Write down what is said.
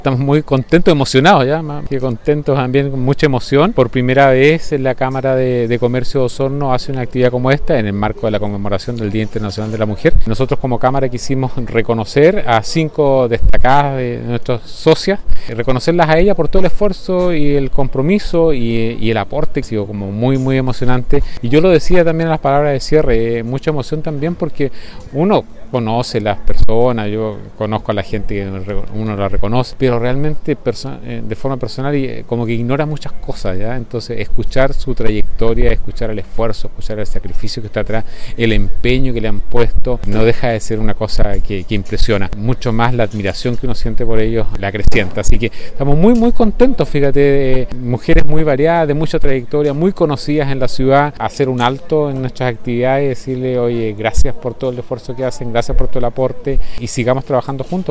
Estamos muy contentos, emocionados ya, más que contentos, también con mucha emoción. Por primera vez en la Cámara de Comercio de Osorno hace una actividad como esta en el marco de la conmemoración del Día Internacional de la Mujer. Nosotros como Cámara quisimos reconocer a 5 destacadas de nuestras socias, reconocerlas a ellas por todo el esfuerzo y el compromiso y el aporte, que ha sido como muy emocionante. Y yo lo decía también en las palabras de cierre, mucha emoción también porque uno conoce las personas, yo conozco a la gente que uno la reconoce, pero realmente de forma personal como que ignora muchas cosas, ¿ya? Entonces escuchar su trayectoria, escuchar el esfuerzo, escuchar el sacrificio que está atrás, el empeño que le han puesto, no deja de ser una cosa que impresiona. Mucho más la admiración que uno siente por ellos la acrecienta. Así que estamos muy contentos, fíjate, mujeres muy variadas, de mucha trayectoria, muy conocidas en la ciudad, hacer un alto en nuestras actividades y decirle, oye, gracias por todo el esfuerzo que hacen, gracias por todo el aporte y sigamos trabajando juntos.